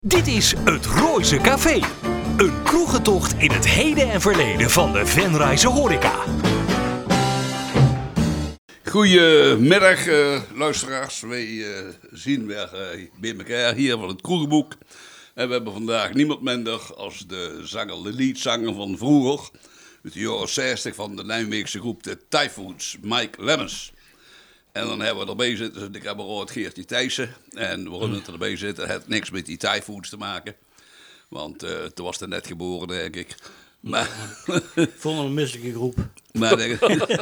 Dit is het Rooise Café. Een kroegentocht in het heden en verleden van de Venrayse horeca. Goedemiddag luisteraars. Wij zien weer bij elkaar hier van het Kroegenboek. En we hebben vandaag niemand minder als de leadzanger van vroeger. Uit de jaren 60 van de Nijmeegse groep de Typhoons, Mike Lemmens. En dan hebben we erbij zitten de kameraad Geertje Thijssen. En waarom het erbij zitten, het niks met die Typhoons te maken. Want toen was hij net geboren, denk ik. Maar Ik vond hem een misselijke groep. Maar dan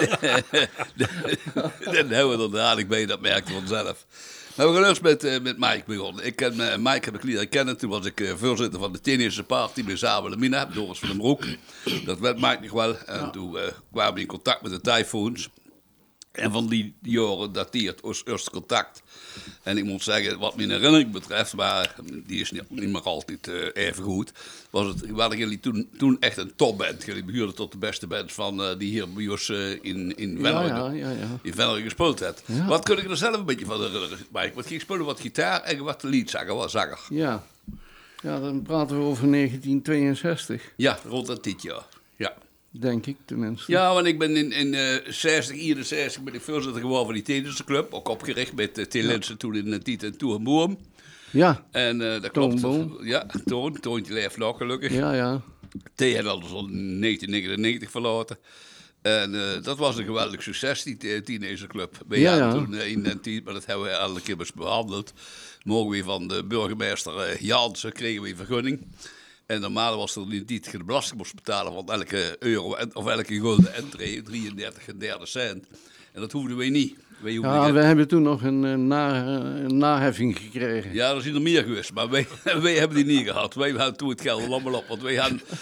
hebben we er dadelijk bij, dat merkte vanzelf. Maar we gaan eerst met Mike begonnen. Ik ken Mike, heb ik leren kennen. Toen was ik voorzitter van de Tennische Party bij Zabel-Mina, Doris van den Broek. Dat werd Mike nog wel. En toen kwamen we in contact met de Typhoons. En van die jaren dateert ons eerste contact. En ik moet zeggen, wat mijn herinnering betreft, maar die is niet meer altijd even goed, waren jullie toen echt een topband. Jullie behoorden tot de beste bands van die hier bij ons in Venlo gespeeld heeft. Ja. Wat kun ik er zelf een beetje van herinneren, Mike? Wat ging spelen, wat gitaar en wat liedzanger, wat zanger? Ja, dan praten we over 1962. Ja, rond dat dit jaar, ja. Denk ik tenminste. Ja, want ik ben in 61 ben ik voorzitter geworden van die Tennische Club. Ook opgericht met T. Linsen toen in Tiet en Toer Boom. Ja, en dat klopt. Ja, Toontje leeft nog gelukkig. Ja. T had al in 1999 verlaten. En dat was een geweldig succes, die Teenager Club. Wij hadden toen in de tijd, maar dat hebben we elke keer behandeld. Mogen we van de burgemeester Jansen, kregen we een vergunning. En normaal was er niet de belasting moest betalen van elke euro of elke gulden entree, 33 en derde cent. En dat hoefden wij niet. We hebben toen nog een naheffing gekregen. Ja, er zijn er meer geweest, maar wij hebben die niet gehad. Wij hadden toen het geld allemaal op, want wij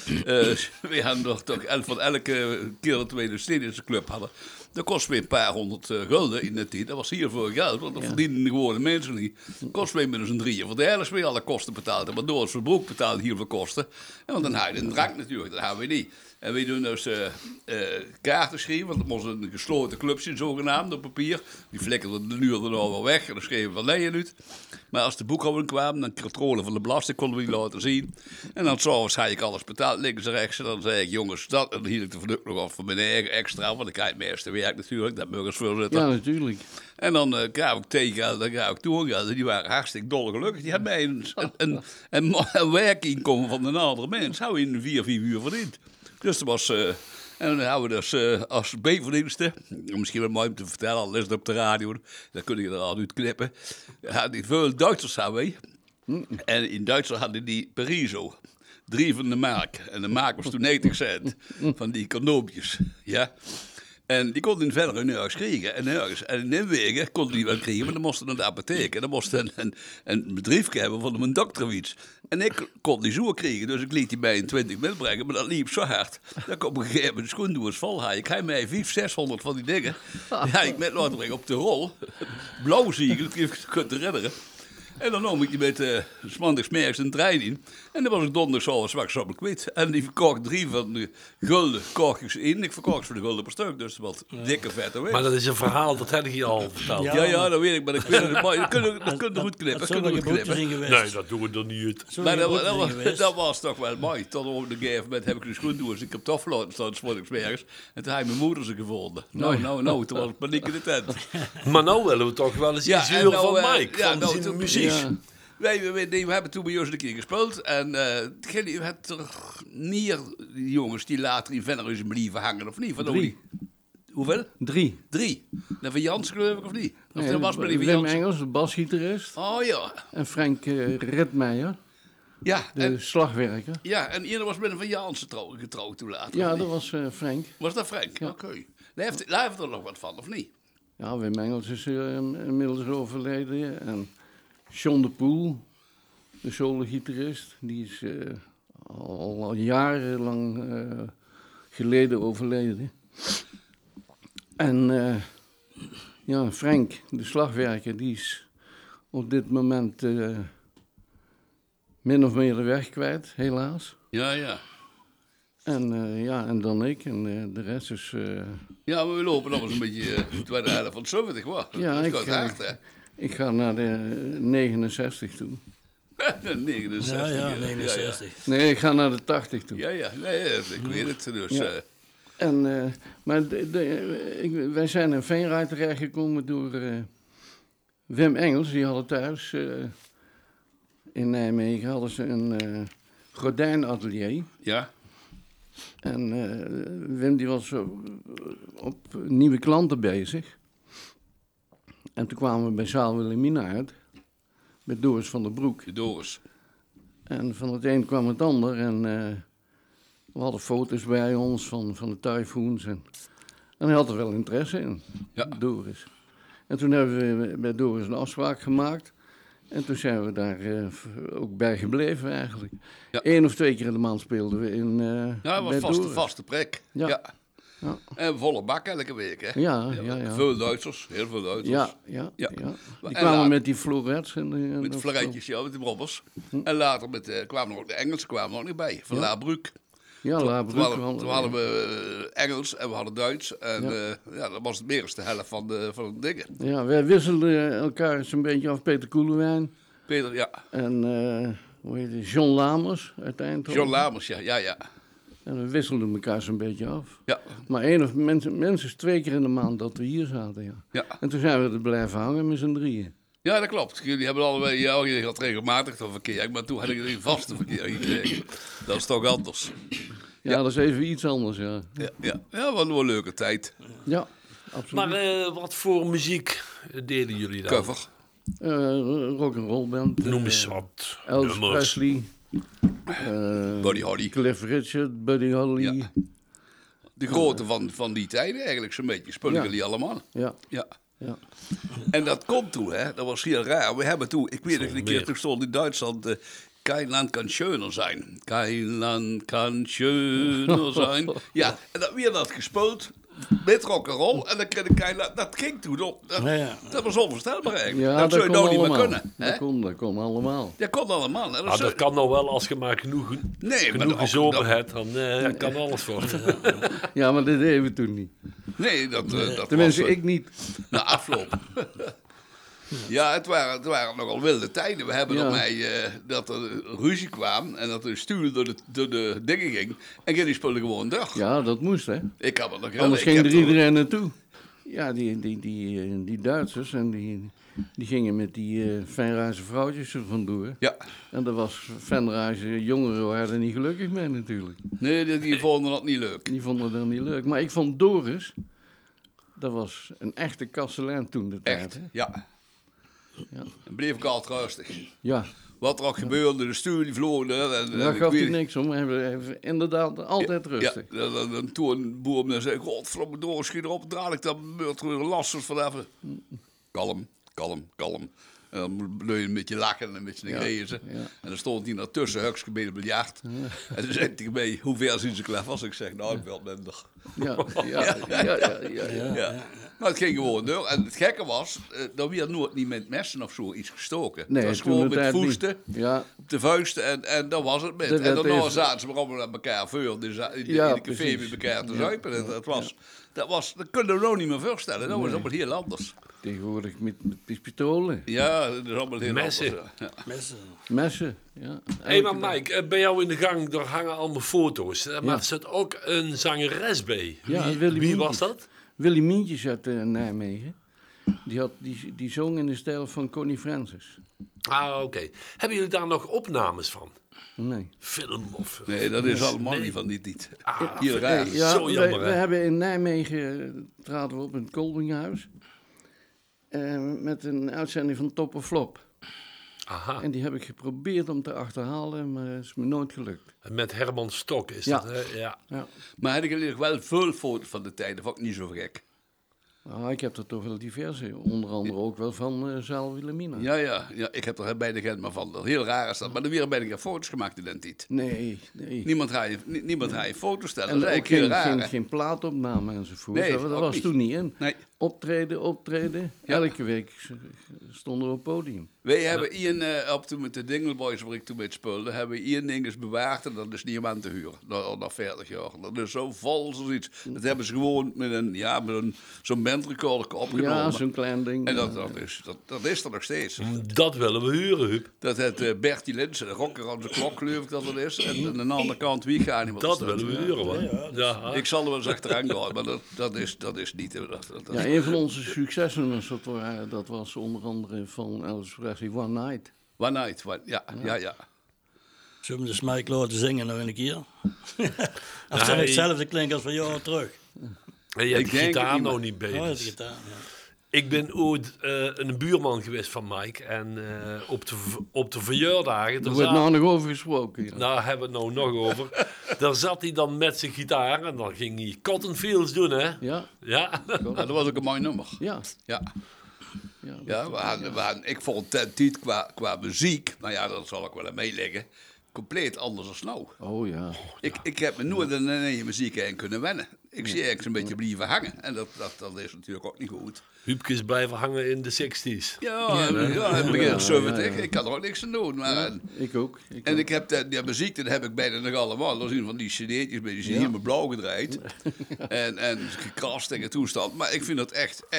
hadden nog toch van elke keer dat wij de Stedische Club hadden. Dat kost weer een paar honderd gulden in de tijd. Dat was hier voor geld, want dat verdienden de gewone mensen niet. Dat kost weer met z'n drieën. Want de helft weer alle kosten betaald. Maar Doris van Broek betaalde hier veel kosten. En want dan had je een drank natuurlijk, dat hebben we niet. En wij doen dus kaarten schrijven, want het moest een gesloten clubje, zogenaamd, op papier. Die flikkerden de nu er nou wel weg en dan schreven we van Leyen uit. Maar als de boekhouding kwam, dan controle van de belasting konden we die laten zien. En dan s'avonds had ik alles betaald, links en rechts. En dan zei ik, jongens, dat. En dan hield ik de verduk nog af van mijn eigen extra, want ik krijg het meeste werk natuurlijk, dat burgersvoorzitter. Ja, natuurlijk. En dan krijg ik tegengeld, dan krijg ik toegeld. Die waren hartstikke dolgelukkig. Die hadden mij een werkinkomen van een andere mens. Hou in 4-5 uur verdiend. Dus dat was... en dan hebben we dus als B-verdienste, misschien wel mooi om te vertellen, al is het op de radio, dan kun je er al uit knippen. Die veel Duitsers hadden wij. En in Duitsland hadden die Pariso. 3 van de mark. En de mark was toen 90 cent van die condoompjes. Ja. En die konden verder hun huis krijgen. En in Nijmegen konden die wel krijgen, maar dan moesten naar de apotheek. En dan moesten een bedrijfje hebben van een dokter of iets. En ik kon die zo krijgen, dus ik liet die bij een 20 mil brengen. Maar dat liep zo hard. Dat ik op een gegeven moment de schoendoers vol had. Ik had mij 500-600 van die dingen. Ja, ik met laten brengen op de rol. Blauw zie ik, dat kunt herinneren. En dan nam ik die met maandagsmiddags een trein in. En dan was ik donderdagsavond zwak kwijt. En die verkocht 3 van de gulden korkjes in. Ik verkocht voor de gulden per stuk, dus wat dikke vette weg. Maar dat is een verhaal, dat heb ik je al verteld. Ja, dat weet ik, maar dat kun je goed knippen. Nee, dat doen we er niet uit. Maar dat was toch wel mooi. Tot op een gegeven moment heb ik de schoendoers. Ik heb het afgelaten staan, maandagsmiddags. En toen had mijn moeder ze gevonden. Nou, toen was het paniek in de tent. Maar nou willen we toch wel eens iets huren van Mike, van zijn muziek. Ja. We hebben toen bij ons een keer gespeeld. En je hebt er meer jongens die later in Venlo blijven hangen, of niet? Van 3. Hoeveel? 3. 3. Dat van Jans geloof ik, of niet? Of Nee, was maar Wim Engels, de basgitarist. Oh ja. En Frank Redmeijer, Ja. de slagwerker. Ja, en eerder was met een van Jansen getrouwd toen later. Ja, dat was Frank. Was dat Frank? Ja. Oké. Daar heeft er nog wat van, of niet? Ja, Wim Engels is inmiddels overleden. En John de Poel, de solo-gitarist, die is al jarenlang geleden overleden. En Frank, de slagwerker, die is op dit moment min of meer de weg kwijt, helaas. Ja. En dan ik en de rest is... Ja, maar we lopen nog eens een beetje de tweede helft van 70, hoor. Ja, dat gaat hard, hè? ik ga naar de 69 toe. 69. Ja, 69. Nee, ik ga naar de 80 toe. Ja, nee, ik weet het. Dus, Ja. Maar wij zijn in Veenrij terechtgekomen door Wim Engels. Die hadden thuis in Nijmegen hadden ze een gordijnatelier. ja, En Wim die was op nieuwe klanten bezig. En toen kwamen we bij Zaal Wilhelmina uit. Met Doris van der Broek. de Doris. En van het een kwam het ander. En we hadden foto's bij ons van de tyfoons. En hij had er wel interesse in, Ja. Doris. En toen hebben we bij Doris een afspraak gemaakt. En toen zijn we daar ook bij gebleven eigenlijk. Ja. 1 of 2 keer in de maand speelden we in Ja, dat bij was Doris. vaste prik. Ja. Ja. Ja. En volle bak elke week, hè? Ja. Veel Duitsers, heel veel Duitsers. Ja. Ja. Die En kwamen later- met die florets. Met de flaretjes, ja, met de brobbers. En later kwamen er ook de Engelsen kwamen er ook niet bij. Van Laabruck. Ja, La Toen Bruk. hadden we Engels en we hadden Duits. En dat was het meer als de helft van de dingen. Ja, wij wisselden elkaar eens een beetje af. Peter Koelewijn Peter, ja. en hoe heet het? John Lamers uit Eindhoven. John Lamers, ja. En we wisselden elkaar zo'n beetje af. Ja, Maar minstens 2 keer in de maand dat we hier zaten, ja. ja. En toen zijn we er blijven hangen met z'n drieën. Ja, dat klopt. Jullie hebben allebei, ja, je had regelmatig een verkeer. Maar toen had ik een vaste verkeer gekregen. Dat is toch anders. Ja, dat is even iets anders, ja. Ja, wat een leuke tijd. Ja, absoluut. Maar wat voor muziek deden jullie dan? Cover. Rock'n'roll band. Noem eens wat Elvis nummers. Presley. Buddy Holly. Cliff Richard, Buddy Holly. Ja. De grote van die tijden eigenlijk zo'n beetje. Spullen Ja. jullie allemaal. Ja. Ja. Ja. En dat komt toen, hè. Dat was heel raar. We hebben toen, ik weet nog een keer, toen stond in Duitsland... Kein Land kan schöner zijn. Kein Land kan schöner zijn. Ja, en dan weer dat gespeeld met rock'n'roll. En dan kreeg ik Kein Land... Dat ging toen op. Dat was onvoorstelbaar eigenlijk. Ja, dat zou je nou niet meer allemaal. kunnen. Hè? Dat kon allemaal. Dat kon allemaal. Hè? Ah, dat kan nou wel als je maar genoeg dat- gezopen hebt. Dan kan alles worden. Ja, maar dat deden we toen niet. Nee, dat Tenminste, was... ik niet. Na afloop. Ja, het waren nogal wilde tijden. We hebben Ja. ermee dat er ruzie kwam en dat er stuur door de dingen ging. En ging die spullen gewoon weg. Ja, dat moest, hè. Ik had het nog heel... Anders ik ging heb er toen- iedereen naartoe. Ja, die Duitsers en die gingen met die Venraze vrouwtjes er vandoor. Ja, En dat was Venraze jongeren waren er niet gelukkig mee natuurlijk. nee, die vonden dat niet leuk. Die vonden dat niet leuk. Maar ik vond Doris, dat was een echte kastelein toen de tijd. Echt, Hè? ja. Ja. En bleef ik altijd rustig. Ja, Wat er ook gebeurde, de stuur die vloog. En daar ik gaf hij weet- niks om. Hij was inderdaad altijd rustig. Ja, dan toen een boer me zei, godverdomme, door, schiet erop, draai ik dat beurt weer last van even. Kalm. En dan bleef je een beetje lachen en een beetje grezen. ja. En dan stond hij daartussen, hukske bij de biljart. En dan zei hij mij, hoe ver zien ze klef was? Ik zeg, nou, ik wel minder. Ja. Maar het ging gewoon door. En het gekke was, dat werd nooit niet met messen of zo iets gestoken. Nee, het was toen gewoon de met tijd niet. voesten. Ja, Op de vuisten en dat was het met. Dat En werd daarna even- zaten ze maar allemaal aan elkaar voor in de Ja, café precies. met elkaar te zuipen. En dat kunnen we nou niet meer voorstellen. Dat was allemaal heel anders. tegenwoordig met pistolen, Ja, dat is allemaal heel Messen. anders. Ja. messen. Ja. Hé, maar Mike, bij jou in de gang, daar hangen allemaal foto's. Maar Ja. er zit ook een zangeres bij. Ja, Wie, Willy wie was Mientjes. dat? Willy Mientjes uit Nijmegen. Die zong in de stijl van Connie Francis. Ah, oké. Hebben jullie daar nog opnames van? Nee. Film of... Nee, dat is allemaal Nee. niet van dit niet. Ah, Heel raar. Ja, Zo jammer, we hè? hebben in Nijmegen, traden we op in het Kolbinghuis. Met een uitzending van Top of Flop. Aha. En die heb ik geprobeerd om te achterhalen, maar het is me nooit gelukt. Met Herman Stok is Ja. dat, hè? Ja. Ja. Maar had ik nog wel veel foto's van de tijden, vond ik niet zo gek. Nou, ik heb er toch wel diverse. Onder andere ook wel van Zaal Wilhelmina. Ja, ik heb er bijna geen maar van. Heel raar is dat. Maar er werden bijna geen foto's gemaakt in die tijd. Nee. Niemand gaat je foto's stellen. En Dat is ook eigenlijk heel raar. hè? geen plaatopname enzovoort. Nee, dat ook was niet. toen niet in. Nee. Optreden. Ja. Elke week stonden we op het podium. Wij hebben toen met de Dingelboys, waar ik toen mee speelde, hebben we 1 ding eens bewaard en dat is niet om aan te huren. Na 40 jaar. Dat is zo vol zoiets. Dat hebben ze gewoon met zo'n bandrecorder opgenomen. Ja, zo'n klein ding. En dat is er nog steeds. Dat willen we huren, Huub. Dat het Bertie Lins, de rocker aan de klok, geloof ik dat het is. En aan de andere kant, wie gaat niet meer. Dat willen we huren, hoor. Ja. Ik zal er wel eens achteraan gaan, maar dat is niet. Ja, een van onze succesnummers, dat was onder andere van Elvis Presley, One Night. One Night, ja. Zullen we de Mike laten zingen nog een keer? Als het hetzelfde klinkt als van jaren terug. En je hebt Ik de denk gitaar het nou niet niet bij. Oh, dat dus. is gedaan, ja. Ik ben ooit een buurman geweest van Mike. En op de verjaardagen... Daar wordt nou nog over gesproken. Ja. Daar hebben we het nou nog over. Daar zat hij dan met zijn gitaar. En dan ging hij Cotton Fields doen, hè? Ja, Ja. Dat was ook een mooi nummer. ja. Ja. Ja, We hadden, ik vond ten tijd qua muziek, nou ja, dat zal ik wel aan meeleggen, compleet anders dan nou. Oh ja. Ik heb me nooit aan de muziek heen kunnen wennen. Ik zie eigenlijk een beetje blijven hangen. En dat is natuurlijk ook niet goed. Huubke is blijven hangen in de 60s. Ja, in begin 70. Ik kan er ook niks aan doen. Maar, Ik ook. en ik heb die muziek, dat heb ik bijna nog allemaal. Dat is een van die cd'tjes, die zijn helemaal blauw gedraaid. En gekrast en toestand. Maar ik vind dat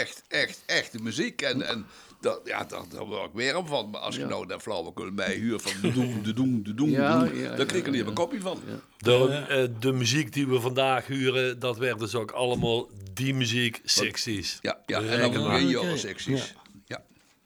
echt de muziek. En daar word ik weer van. Maar als je nou daar flauwekul bij huurt van de doen, dan krijg ik er niet een kopje van. Ja. De muziek die we vandaag huren, dat werd dus ook allemaal die muziek 60s. Ja, en dan Reken begin je Oké. al secties. Ja.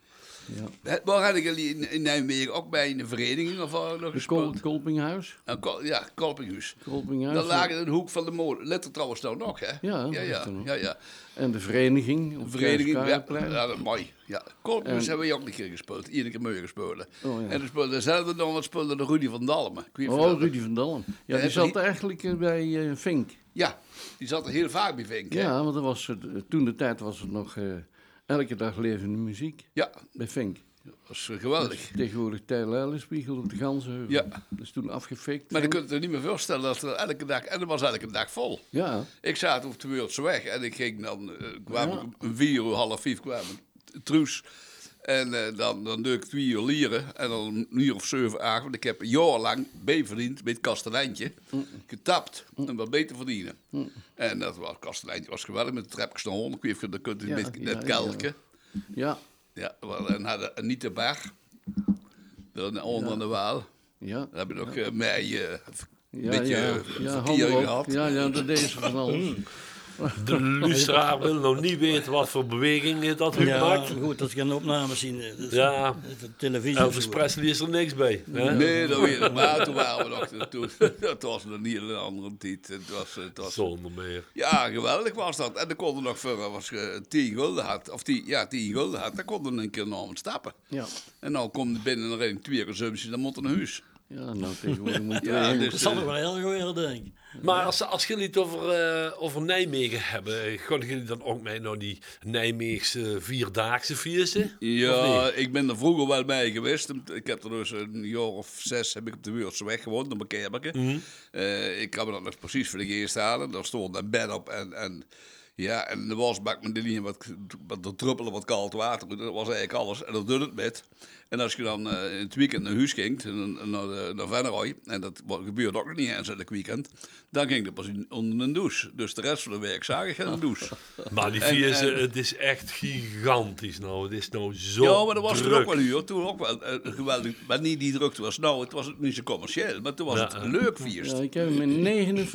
Ja. Waar hadden jullie in Nijmegen ook bij een vereniging of waar nog gespeeld? Kolpinghuis. Ja, Kolpinghuis. Kolpinghuis. Dat lagen in de hoek van de molen. Let er trouwens nou nog, hè? Ja, dat is er nog. Ja. En de vereniging. Op De vereniging, het ja, Kruisplein. dat is mooi. Ja. Kolpinghuis En- hebben we ook een keer gespeeld. Iedere keer mee gespeeld. Oh, ja. En dan speelde dezelfde dan wat speelde de Rudy van Dalmen. Ik weet niet of je Oh, dat- Rudy van Dalm. Ja, die heb zat je- eigenlijk bij Vink. Ja, die zat er heel vaak bij Vink, hè? Ja, want toen de tijd was het nog elke dag levende muziek Ja, bij Vink. dat was geweldig. Tegenwoordig Tijl-Eilenspiegel op de Ganzenheuvel. Ja. Dat is toen afgefikt. Maar je kunt het er niet meer voorstellen dat er elke dag... En dat was elke dag vol. Ja, Ik zat op de Wereldse en ik ging dan, kwam Ja. ik om 4:30 kwam ik truus. En dan deed ik 2 uur lieren en dan een uur of 7, 8. Want ik heb jarenlang bijverdiend met het kasteleintje. Getapt en wat beter verdienen. En dat kasteleintje was geweldig met de trapjes naar 100. Ik weet niet of je dat kunt Ja, met ja, kelken. ja, Ja, en hadden Anita Bar. Dan onder de Waal. ja. Dan heb je nog mij een Ja, beetje ja, verkeer handen op. gehad. Ja, dat deed ze van alles. De luisteraar wil nog niet weten wat voor bewegingen dat Huub Ja, maakt. goed, dat is geen opnames zien. Dat is, Ja. dat is een televisie. Elvis Presley is er niks bij. Hè? Nee, dat weet ik. Maar toen waren we nog... Het was een hele andere tijd. Het was, Zonder meer. ja, geweldig was dat. En dan kon er nog voor, als je 10 gulden had, of 10 gulden had, dan kon er een keer naar stappen. Ja, En dan komt er binnen een redelijk 2 consumpties, dan moet er naar huis. ja nou tegenwoordig moet je... Ja, dus, Dat zal toch wel heel goed willen, denk ik. Maar als jullie het over Nijmegen hebben, gaan jullie dan ook mee naar die Nijmeegse vierdaagse feesten? Ja, ik ben er vroeger wel bij geweest. Ik heb er dus een jaar of 6 heb ik op de Wereldse gewoond, op een kerkje. Ik kan me dat nog precies voor de geest halen. Daar stond een bed op en de wasbak met de linie wat druppelen wat koud water. Dat was eigenlijk alles. En dat doet het met. En als je dan in het weekend naar huis ging, naar Venneroy, en dat gebeurde ook nog niet eens in het weekend, dan ging ik pas onder een douche. Dus de rest van de week zag ik geen douche. Maar die feesten, het is echt gigantisch nou. Het is nou zo Ja, maar dat was toen druk. ook wel uur. Toen ook wel geweldig. Maar niet die drukte was nou. Het was ook niet zo commercieel. Maar toen was het een leuk feest. Ja, ik heb hem in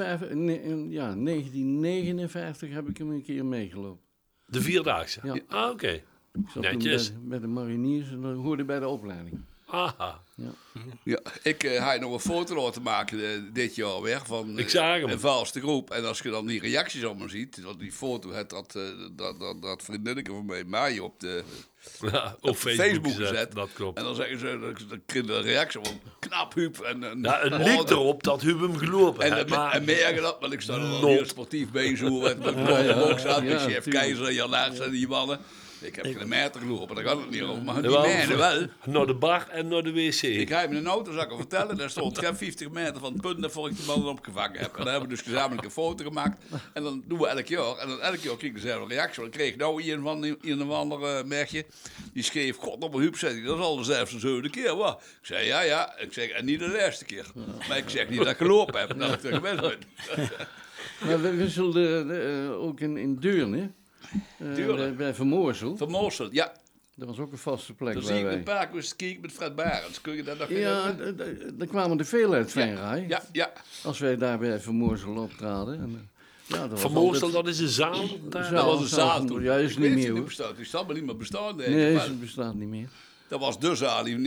1959 heb ik hem een keer meegelopen. De vierdaagse? Ja. Ah, oké. Ik zat Netjes. toen bij de mariniers en dat hoorde bij de opleiding. Aha. Ja, ik ga je nog een foto laten maken dit jaar weer. Van Ik zag hem. een valste groep. En als je dan die reacties allemaal ziet. Want die foto had dat vriendinnetje van mij, Maaie, op Ja, op Facebook gezet. Dat klopt. En dan zeggen ze, dan kreeg je een reactie van knap Huub. En Ja, het lijkt erop dat Huub hem gelopen En, heeft. Maar en merken dat, want ik sta er wel Not. heel sportief bezig. Hoe met Bob zat, ja, met chef tuurlijk. Keizer, Jan Laars en die mannen. Ik heb geen meter gelopen, daar gaat het niet over. Maar die Jawel, mijnen wel. Naar de bar en naar de wc. Ik ga hem in een autozakken vertellen, daar stond geen 50 meter van het punt voor ik de mannen opgevangen heb. En dan hebben we dus gezamenlijk een foto gemaakt. En dan doen we elk jaar. En dan elk jaar kreeg ik dezelfde reactie. Want ik kreeg nou een of ander merkje. Die schreef, god op een huub, zei hij, dat is al de 7e keer. Wat? Ik zei, ja. Ik zeg, en niet de laatste keer. Maar ik zeg niet dat ik gelopen heb, dat ik er geweest ben. Maar we wisselden ook in Deurne. Deurne? Bij Vermoorsel. Van Moosel, ja. Dat was ook een vaste plek Dan bij zie ik wij. een paar keer kijken met Fred Barends. Kun je dat nog Ja, daar kwamen er veel uit Venray. Ja. Als wij daar bij Vermoorsel optraden. En, dat was Vermoedsel, altijd- dat is een zaal. Daar. Dat was een zaal toen. Ja, is Ik niet weet meer of hoor. bestaat. Die zal maar niet meer bestaan, denk ik. Nee, Maar het bestaat niet meer. dat was de zaal in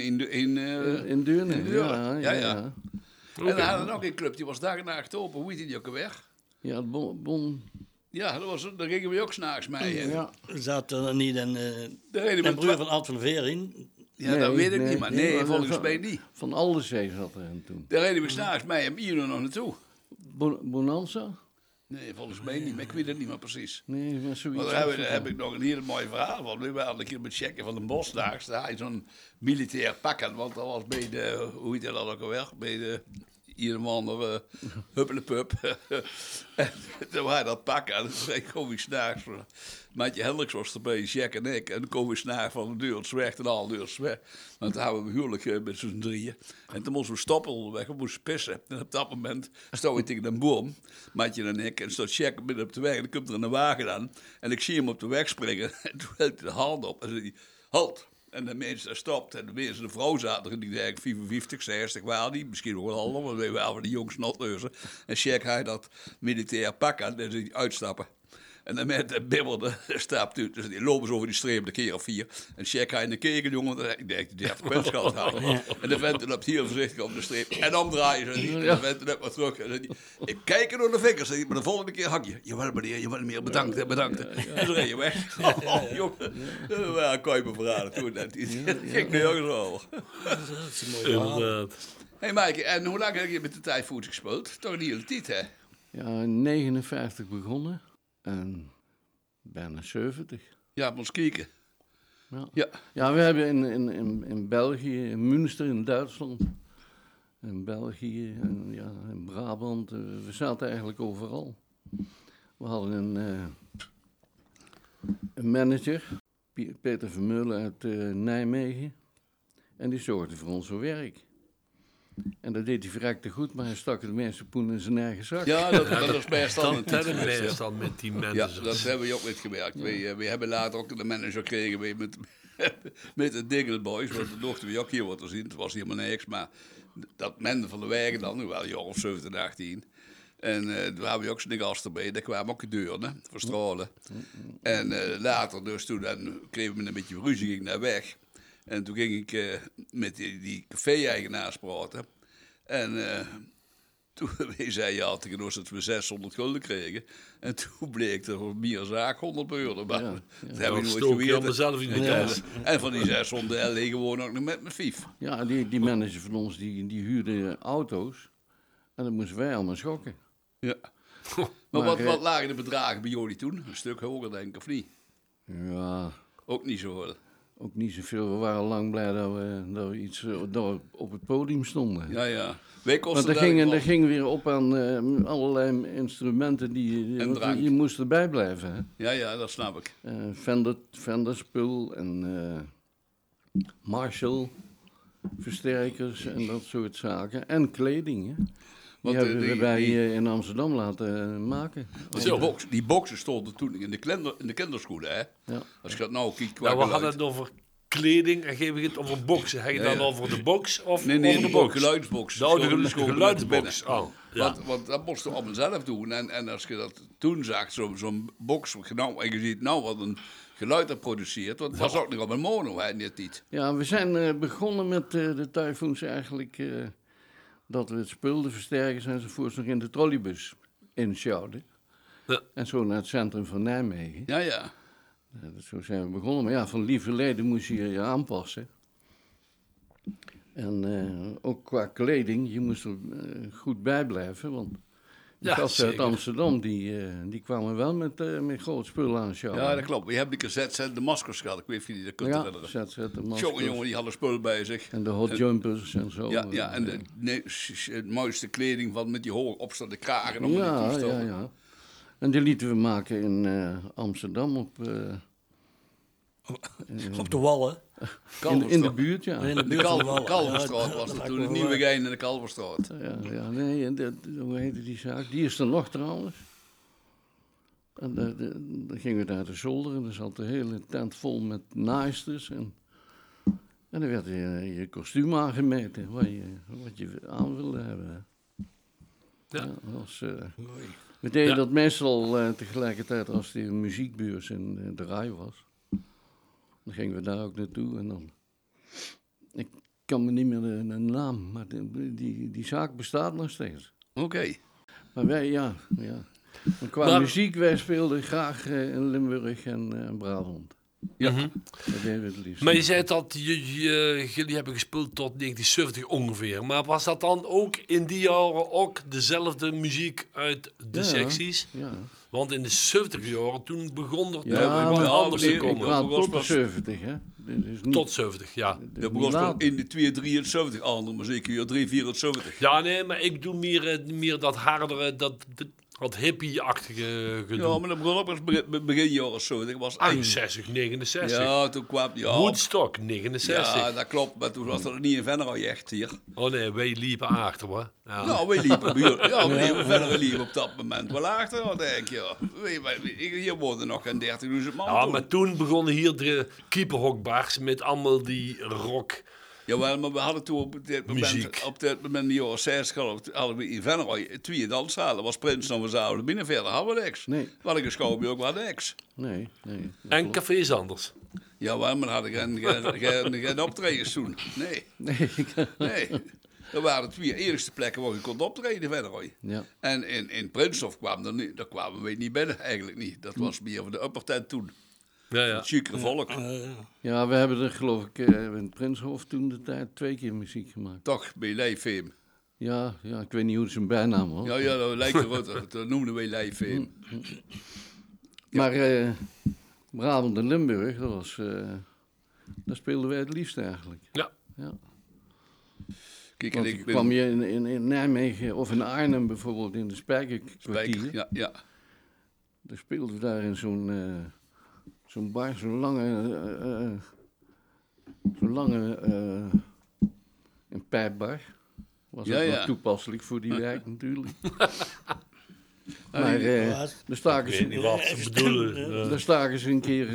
In Deurne, in Deurne. ja. En dan hadden we nog een club, die was dag en nacht open. Hoe heet die ook alweer? Ja, het Bon. Ja, daar gingen we ook s'nachts mee. hè. Ja. Zat er niet een Daar reden we broer twa- van Ad van Veer in? Ja, dat weet ik niet, maar nee, maar volgens dat- mij niet. Van Aldenzee zat er in toen. Daar reden we s'nachts mee en hier nog naartoe. Bonanza? Nee, volgens mij niet, maar ik weet het niet meer precies. Nee, maar zoiets. Maar daar heb ik nog een heel mooi verhaal van. We waren een keer met checken van de Bosdaags. Daar had je zo'n militair pak aan, want dat was bij de, hoe heet dat ook alweer? Bij de een of andere huppelepup. En toen waren dat pak aan. En toen zei ik, kom ik s'nachts. Maatje Hendricks was erbij, Jack en ik. En toen kom ik s'nachts van de deur weg en al de deur weg. Want toen hadden we huwelijk met z'n drieën. En toen moesten we stoppen onderweg, we moesten pissen. En op dat moment stond ik tegen een boom, Maatje en ik. En stond Jack midden op de weg. En dan komt er een wagen aan. En ik zie hem op de weg springen. En toen hield hij de hand op. En zei hij, halt! En de mensen stopt. En de mensen, de vrouw zaten er, die denk ik 55, 60 waren die. Misschien nog wel allemaal, want wij waren die jongens notleuzen. En Jack had dat militair pak aan en zei hij, uitstappen. En dan met de bibberde, stapt uit. Dus die lopen zo over die streep de keer of 4. En Jack had in de keken, jongen. Ik denk, die heeft de puntschaal halen. En de vent loopt hier voorzichtig op de streep. En omdraaien ze niet. En de vent loopt maar terug. En die, ik kijk door de vingers. Zeg, maar de volgende keer hak je. Jawel meneer, jawel meneer, bedankt, hè, bedankt. En zo reed je weg. Oh, jongen. Dat waren kuipen verraden toen. Dat ging nergens over. Dat is een mooi verhaal. Inderdaad. Hé Maaike, en hoe lang heb je met de Thai-food gespeeld? Toch een hele tijd, hè? Ja, in 59 begonnen. En bijna 70. Ja, ons kijken. Ja. Ja. Ja, we hebben in België, in Münster, in Duitsland, in België, en ja, in Brabant, we zaten eigenlijk overal. We hadden een manager, Peter Vermeulen uit Nijmegen, en die zorgde voor ons voor werk. En dat deed hij verrekte goed, maar hij stak de meeste poen in zijn eigen zak. Ja, dat is meestal een Dat tijd is geweest, ja. meestal met die Ja, managers. dat hebben we ook niet gemerkt. We hebben later ook de manager gekregen met de Dingle Boys. Want toen dachten we ook hier wat te zien. Het was helemaal niks. Maar dat men van de wegen dan, wel een jaar of 17, 18. En toen hadden we ook zijn gasten bij. Daar kwamen ook de deuren, voor stralen. En later dus toen dan kregen we een beetje ruzie, ging naar weg. En toen ging ik met die café-eigenaars praten. En toen zei ja tegen ons dat we 600 gulden kregen. En toen bleek er voor meer zaak 100 euro. Maar dat heb ik Dan nooit stook je geweten. allemaal zelf in de Ja. kas. En van die 600 alleen gewoon ook nog met mijn fief. Ja, die manager van ons, die huurde auto's. En dan moesten wij allemaal schokken. Ja. Maar wat lagen de bedragen bij jullie toen? Een stuk hoger denk ik, of niet? Ja, Ook niet zo hoor. ook niet zoveel. We waren lang blij dat we op het podium stonden. Ja, ja. Wij Want kosten er ging weer op aan allerlei instrumenten want drank. je moest erbij blijven. Hè? Ja, dat snap ik. Fender spul en Marshall versterkers en dat soort zaken. En kleding, hè. Die Want, hebben wij in Amsterdam laten maken. Die boxen stonden toen in de kinderschoenen, hè? Ja. Als je dat nou kijkt qua Nou, we geluid. hadden het over kleding en geef ik het over boksen. Heb je dan ja. over de box of Nee, over de die box? geluidsbox. Nou, de Schoenen geluidsbox. binnen. Oh, ja. Want dat moest je allemaal zelf doen. En als je dat toen zag, zo'n box, nou, en je ziet nou wat een geluid dat produceert, want het was ook nog op een mono, hè, net niet. Ja, we zijn begonnen met de Typhoons eigenlijk dat we het spul, de versterkers enzovoorts nog in de trolleybus inschouwden. Ja. En zo naar het centrum van Nijmegen. Ja. Zo zijn we begonnen. Maar ja, van lieverlede moest je je aanpassen. En ook qua kleding, je moest er goed bij blijven. Want Die gasten uit zeker. Amsterdam, die kwamen wel met groot spul aan sjouwen. Ja, dat klopt. Je hebt die cassette de maskers gehad. Ik weet niet of je die dat kunt herinneren. zet de maskers. Jongen, die hadden spul bij zich. En de hot jumpers en zo. Ja, en de mooiste kleding van met die hoog opstaande kragen. En allemaal die toestellen. ja. En die lieten we maken in Amsterdam op Op de wallen. in de buurt, ja. In de De buurt van de wallen. Kalverstraat Ja, was dat dat lijkt toen, me de wel Nieuwe waar. Gein en de Kalverstraat. Ja, nee, en hoe heette die zaak? Die is er nog trouwens. En dan gingen we naar de zolder en er zat de hele tent vol met naaisters. En dan werd je kostuum aangemeten, wat je aan wilde hebben. Hè. Ja. dat was, Mooi. we deden Ja. dat meestal tegelijkertijd als die muziekbeurs in de rij was. Dan gingen we daar ook naartoe en dan... Ik kan me niet meer de naam, maar die zaak bestaat nog steeds. Oké. Maar wij, ja. Maar qua Maar- muziek, wij speelden graag in Limburg en Brabant. Ja. Mhm. Dat deden we het liefst. Maar je zei dat jullie hebben gespeeld tot 1970 ongeveer. Maar was dat dan ook in die jaren ook dezelfde muziek uit de Ja. secties? Ja, Want in de 70 jaren toen begon er ja wat maar anders te meneer, ik komen. praat was tot de pas- 70, hè. Dit is niet, Tot 70, ja. dit is Dat niet begon later. in de 273 andere, maar zeker hier 374. Ja, nee, maar ik bedoel meer dat hardere, dat hippie-achtige gedoe. Ja, maar dat begon ook als begin jaren 70. Was eind. 68, 69. Ja, toen kwam... Ja, Woodstock, 69. ja, dat klopt. Maar toen was er niet in Venray echt hier. Oh nee, wij liepen achter, hoor. Ja. Nou, wij liepen verder liepen op dat moment wel achter, wat denk je. Hier woonden nog geen 30.000 man. Ja, toen. maar toen begonnen hier de keeperhokbars met allemaal die rock. Jawel, maar we hadden toen op dit moment, Muziek. op dit moment in de jaren 60 hadden we in Venray 2 danszalen. Dat was Prins dan we zouden binnen verder hadden we niks. Nee. We hadden een schouwburg, we hadden niks. Nee. En cafés anders. Jawel, maar dan hadden geen optredens toen. Nee. Nee. Dat waren de 2 eerste plekken waar je kon optreden in Venray. Ja. En in Prinshof daar kwamen we niet binnen, eigenlijk niet. Dat was meer van de uppertent toen. Ja, ja. Het chicere volk. Ja, we hebben er geloof ik in Prinshof toen de tijd 2 keer muziek gemaakt. Toch, bij Leifheem. Ja, ik weet niet hoe het zijn bijnaam was. Ja, dat lijkt er dat noemden wij Leifheem. Maar Brabant en Limburg, daar speelden wij het liefst eigenlijk. Ja. Ja. Kijk, Want en ik kwam je in Nijmegen of in Arnhem bijvoorbeeld in de Spijker, Spijkerkwartier. ja. Dan speelden we daar in zo'n bar, zo'n lange een pijpbar. Was Ja, ook ja. nog toepasselijk voor die wijk natuurlijk. Ah, Maar Wat? er staken Ik weet niet wat ze bedoelen. daar staken ze een keer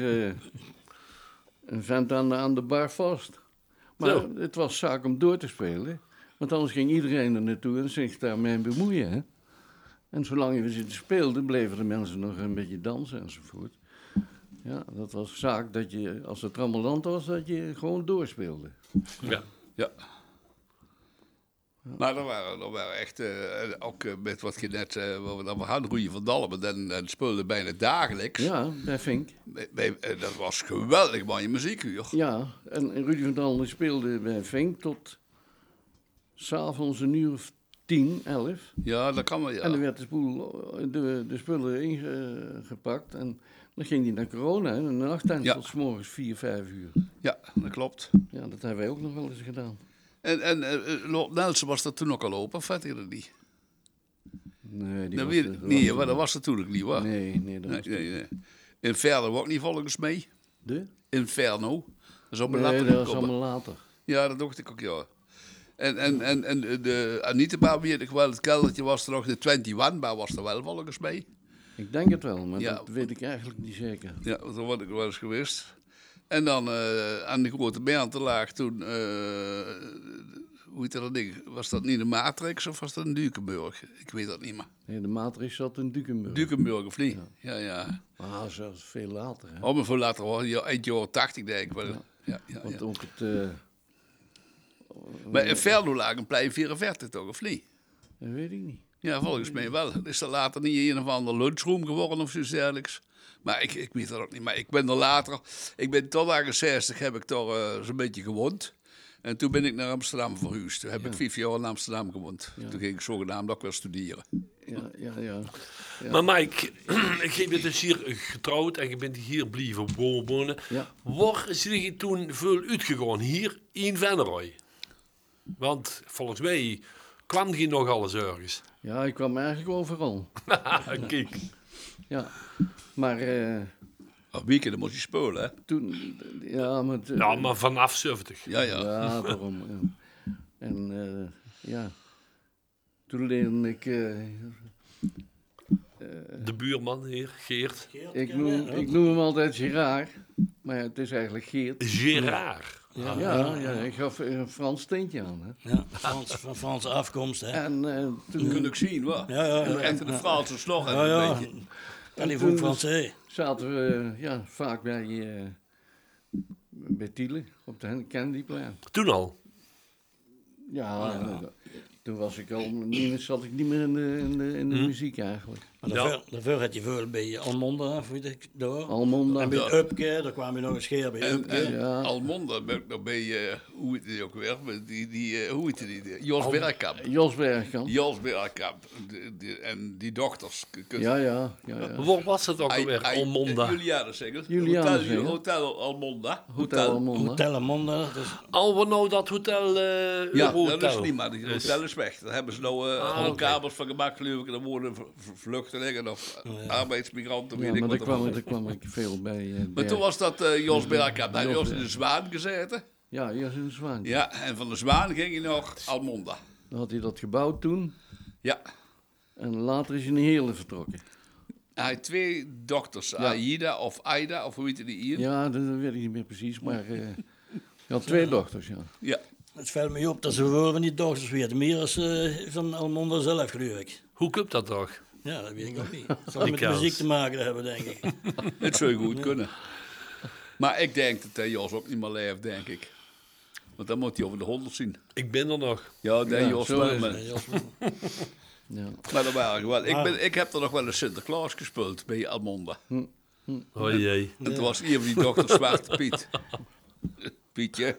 een vent aan de bar vast. Maar Zo. het was zaak om door te spelen. Want anders ging iedereen er naartoe en zich daarmee bemoeien. Hè? En zolang we zitten speelden, bleven de mensen nog een beetje dansen enzovoort. Ja, dat was zaak dat je, als het rammeland was, dat je gewoon doorspeelde. Ja. Ja. Maar er waren echt, ook met wat je net, wat we dan hadden, Roeie van Dalmen, dan speelde bijna dagelijks. Ja, bij Vink. Dat was geweldig mooie muziekuur. Ja, en Rudy van Dalen speelde bij Vink tot 's avonds 10, 11. Ja, dat kan wel, ja. En dan werd de spullen ingepakt en dan ging hij naar Corona, hè, een nachttent Ja. tot 's morgens 4, 5 uur. Ja, dat klopt. Ja, dat hebben wij ook nog wel eens gedaan. En Lord Nelson was dat toen ook al open, of had hij dat niet? Nee, Dat weet ik niet, maar dat was natuurlijk niet, waar? Nee, dat Nee, was nee. Inferno ook niet volgens mij. de? Inferno. Dat is op een Nee, later dat was gekomen. allemaal later. Ja, dat dacht ik ook, ja. En de Anita-bar weet ik wel, het keldertje was er nog, de 21-bar was er wel volgens mij. Ik denk het wel, maar Ja. dat weet ik eigenlijk niet zeker. Ja, daar word ik wel eens geweest. En dan aan de Grote Berntelaag toen, hoe heet dat ding? Was dat niet de Matrix of was dat een Dukenburg? Ik weet dat niet meer. Nee, de Matrix zat in Dukenburg. Dukenburg of niet? Ja. Ah, dat is veel later. Hè? Oh, maar voor later hoor, ja, eind jaren 80 denk ik wel. Ja. Want ook het... Maar Inferno lag een plein 44 toch, of niet? dat weet ik niet. Ja, volgens mij wel. Is er later niet een of ander lunchroom geworden of zoiets dergelijks? Maar ik weet dat ook niet. Maar ik ben er later... Ik ben tot 68 heb ik toch zo'n beetje gewoond. En toen ben ik naar Amsterdam verhuisd. Toen heb ik 5 jaar in Amsterdam gewoond. Toen ging ik zogenaamd ook wel studeren. Ja. Maar Mike, je bent dus hier getrouwd en je bent hier blijven wonen. Ja. Waar is je toen veel uitgegaan? Hier in Venray? Want volgens mij kwam je nog alles ergens. Ja, ik kwam eigenlijk overal. Kijk. Ja, maar Weekenden moest je spelen, hè? toen... Ja, maar... Ja, maar vanaf 70. Ja. Ja, daarom. Ja. En ja, toen leerde ik... De buurman hier, Geert. ik noem hem altijd Gerard, maar het is eigenlijk Geert. Gerard. Ja, ik gaf er een Frans tintje aan. Hè. Ja, van Franse afkomst, hè. En Dat toen kun ik zien, hoor. Ja. Echt in de Franse slag. Ja. Een beetje. En die voelt Frans, zaten we vaak bij Tiele op de Candyplein. Toen al. Ja, toen was ik al, zat ik niet meer in de muziek eigenlijk. Maar daarvoor had je veel bij Almonda, weet ik, daar. Almonda. En bij Upke, daar kwam je nog eens keer bij Upke. En Almonda ben ik nog bij, hoe heet die ook weer? Hoe heet die? Jos Bergkamp. Jos Bergkamp. Jos Bergkamp. En die dochters. Ja. Waar was het ook alweer? Almonda. Julianensingels. Julianensingels. Hotel Almonda. Hotel Almonda. Hotel Almonda. Dus, Al we nou dat hotel Ja, Eurohotel. dat is niet, maar het hotel is weg. Daar hebben ze nou alle kamers van gemaakt, geloof ik. En dan wonen vluchtelingen of arbeidsmigranten, weet Ja, ik maar wat. daar kwam ik veel bij. Maar toen was dat Jos Bergkamp. Daar had Jos in de Zwaan gezeten. Ja, Jos in de Zwaan. Ja, en van de Zwaan ging hij nog Almonda. Dan had hij dat gebouwd toen. Ja. En later is hij naar Heerlen vertrokken. Hij had 2 dochters, Aida of hoe heette die hier? Ja, dat weet ik niet meer precies, maar hij had 2 dochters, ja. Ja. het valt me op dat ze wel van die dochters weten. Meer als van Almonda zelf, geloof ik. Hoe komt dat toch? Ja, dat weet ik ook niet. Het zal met kaas. muziek te maken hebben, denk ik. Het zou goed kunnen. Maar ik denk dat Jos ook niet meer leeft, denk ik. Want dan moet hij over de 100 zien. Ik ben er nog. Ja, Jos zo wel. is Maar, Ja. maar dat waren wel. Ik heb er nog wel een Sinterklaas gespeeld bij Almonda. Oh jee. En toen was een van die dochters Zwarte Piet. Pietje.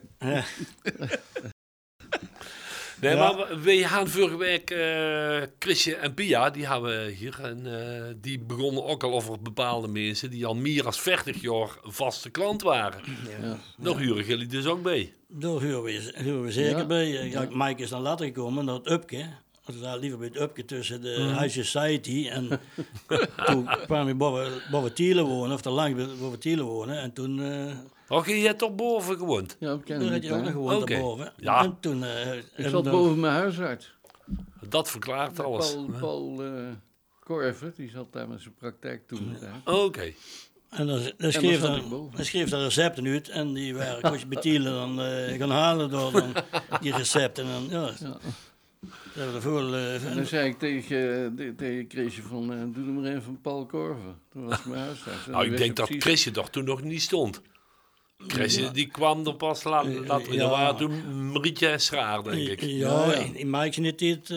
Nee, maar wij gaan vorige week Chrisje en Pia, die hebben we hier. En die begonnen ook al over bepaalde mensen die al meer dan 40 jaar vaste klant waren. Ja. Daar huren jullie dus ook bij. Daar huren we zeker Ja. bij. Ja, Mike is dan later gekomen naar het Upke. We zaten liever bij het Upke tussen de High Society. En toen kwamen we boven Tiele wonen, of te lang boven Tiele wonen. En toen Oh, je hebt toch boven gewoond? Ja, ik ken had hem je ook nog niet. gewoond Oké. daarboven. Ja. En toen Ik zat boven mijn huisarts. Dat verklaart alles. Paul Korver, die zat daar met zijn praktijk toen. Oké. En dan dan schreef zat dan, ik boven. hij schreef de recepten uit en die waren kon je bij Tiele dan gaan halen door dan die recepten. En dan, ja. We hebben er veel, En dan zei ik tegen Chrisje van, doe er maar even van Paul Korver. Toen was mijn huisarts. En Nou, die ik wist denk dat precies- Chrisje toch toen nog niet stond. Chrisje, die kwam er pas later. Ja. Dat waren toen Marietje en Schraar, denk ik. Ja, in Mike's tijd,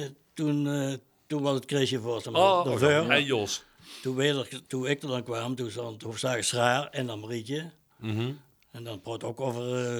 toen was het Chrisje voor hem. Daarvoor. En Jos. Toen ik er dan kwam, toen stond hoofdzakelijk Schraar en dan Marietje. En dan praat ook over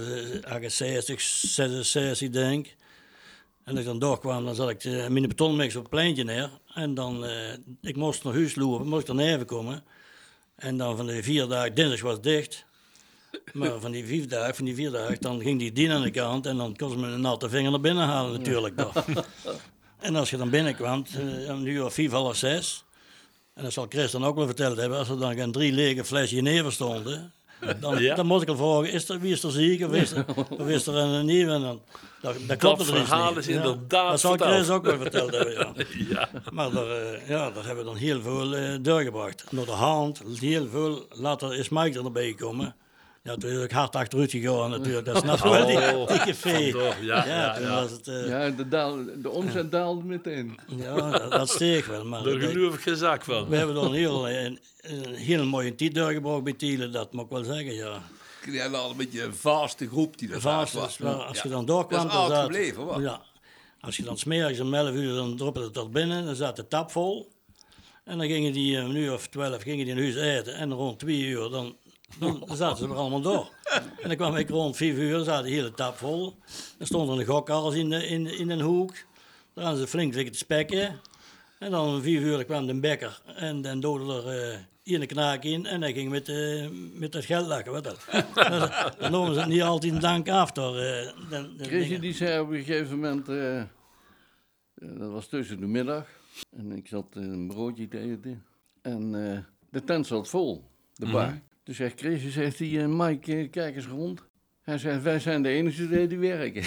68, 66, denk ik. En als ik dan doorkwam, dan zat ik met een betonmix op het pleintje neer. En dan, ik moest naar huis lopen, moest er naar even komen. En dan van de 4 dagen, dinsdag was het dicht. Maar van die 4 dagen, dan ging die dien aan de kant. En dan kon ze me een natte vinger naar binnen halen natuurlijk. Toch. En als je dan binnenkwam, om een uur of 5, half 6. En dat zal Chris dan ook wel verteld hebben. Als er dan een 3 lege flesjes jenever stonden. Dan moest ik al vragen, wie is er ziek of is er een nieuwe? En dan, dat klopt er iets verhaal niet. is inderdaad Dat zal Chris verteld. ook wel verteld hebben, ja. Ja. Maar daar hebben we dan heel veel doorgebracht. Door de hand, heel veel. Later is Mike erbij gekomen. Ja, toen is ik hard achteruit gegaan natuurlijk. Dat snap je wel, die café. vandoor, ja, Toen ja. was het... Ja, de omzet daalde meteen. ja, dat steeg wel. Maar Daar geloof ik geen zak van. we hebben dan een heel mooie tijd doorgebracht bij Tiele, dat moet ik wel zeggen, ja. Die hadden al een beetje een vaste groep die er vaak Vaast, was. als je dan doorkwam... Dat is dan oud zat- gebleven, hoor. Ja. Als je dan 's middags om 11 uur, dan droppen het tot binnen, dan zat de tap vol. En dan gingen die om een uur of 12 gingen die in huis eten. En rond 2 uur, dan zaten ze er allemaal door. En dan kwam ik rond 5 uur, dan zat de hele tap vol. Dan stond er een gokkars in een hoek. Daar hadden ze flink liggen te spekken. En dan om 4 uur kwam de bekker en dan doodde er hier een knaak in en hij ging met dat geld lachen. Wat dat. Dan noemen ze het niet altijd een dank af door. Chrisje die zei op een gegeven moment, dat was tussen de middag, en ik zat een broodje te eten. En de tent zat vol, de bar. Toen zegt Chrisje, zegt hij, Mike, kijk eens rond. Hij zegt, wij zijn de enige die werken.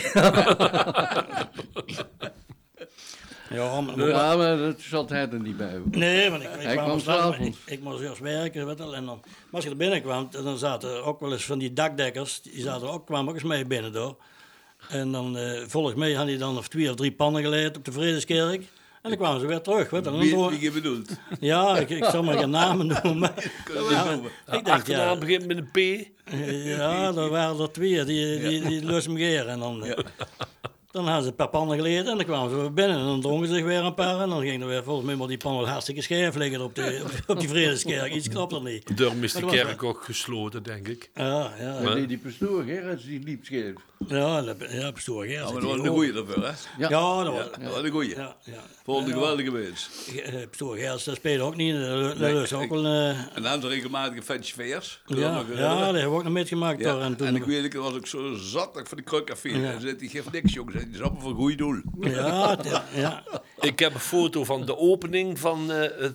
Ja, Maar dat zat hij er niet bij. nee, want Hij kwam s'avonds. ik moest eerst werken. Weet wel, en dan, maar als je er binnenkwam, dan zaten er ook wel eens van die dakdekkers, die kwamen ook eens mee binnen door. En dan, volgens mij hadden die dan of 2 of 3 pannen geleid op de Vredeskerk. En dan kwamen ze weer terug. Weet je, Wie je bedoelt. ja, ik zal maar geen namen noemen. Maar, ik denk, Achternaam begint met een P. ja, er waren er 2 die lusten me geren. En dan, dan hadden ze een paar pannen geleerd en dan kwamen ze weer binnen. En dan dronken ze zich weer een paar. En dan ging er weer volgens mij maar die pannen wel hartstikke scheef liggen op die Vredeskerk. Iets klopt er niet. Daarom is de Maar dat was kerk ook gesloten, denk ik. Ja. Maar die pastoor Gerrits, die liep scheef. Ja, pastoor Gerrit. Maar dat was een goeie ervoor, hè? Ja, dat was... Dat was een goeie. Ja. Volgens een geweldige mens. Pastoor Gerrit, dat speelde ook niet. Dat is ook wel... En dan hadden ze regelmatig een ventje veers. ja, dat hebben we ook nog metgemaakt. Ja, Door, en toen, en ik weet, ik was ook zo zat dat ik van die krukcafé. En zei, die geeft niks, jongens. Die is allemaal voor een goed doel. ja. Ik heb een foto van de opening van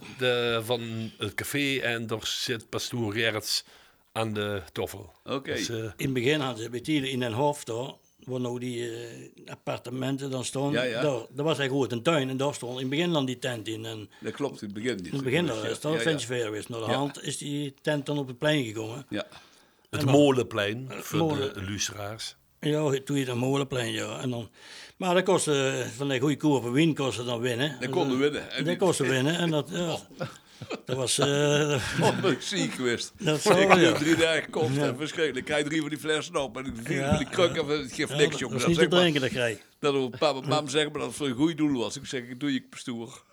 het café en daar zit pastoor Gerrits aan de toffel. Oké. Dus, In het begin hadden ze bij Tielen in een hof, daar, waar nou die appartementen dan stonden. Ja. Daar was eigenlijk goed een tuin en daar stond in het begin dan die tent in. En Dat klopt, in het begin niet. in het begin daar is dat een ja. ventje ver geweest. Naar de hand is die tent dan op het plein gekomen. Ja. het molenplein, voor molen. de luisteraars. Ja, toen je dat molenplein, ja. En dan, maar dat kostte, van die goede koer op win kostte dan winnen. Dat konden winnen. En Dat kostte winnen en dat, ja, dat was... ziek geweest. dat Ik zou heb ja. 3 dagen gekocht en verschrikkelijk. Ik krijg 3 van die flessen op en 4 van die krukken. Het geeft niks, Dat jongen. was Dat niet te zeg maar. drinken, dat krijg je. Dat op papa en mam zeggen maar dat het voor een goed doel was. Ik zeg, ik doe je pastoor.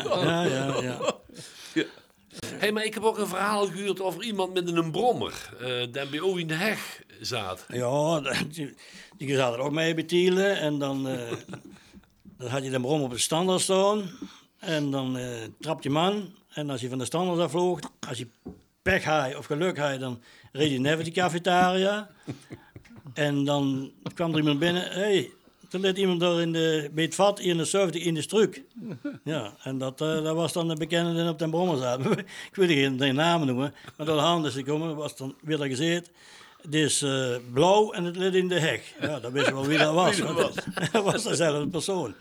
Ja. Hé, maar ik heb ook een verhaal gehoord over iemand met een brommer. Die bij O in de heg zat. Ja, die zaten er ook mee bij Tielen. En dan had je de brom op de standaard staan. En dan trapte je man. En als je van de standaard afvloog, als je pech had of geluk had, dan reed je net die cafetaria. En dan kwam er iemand binnen. Hey, toen liet iemand daar bij het vat in de 70 in de struik. Ja, en dat was dan de bekende die op den brommer zat. Ik wil geen namen noemen, maar door de hand is gekomen, was dan weer dat gezegd. Het is blauw en het ligt in de heg. Ja, dan wist je wel wie dat was. Dat was dezelfde persoon.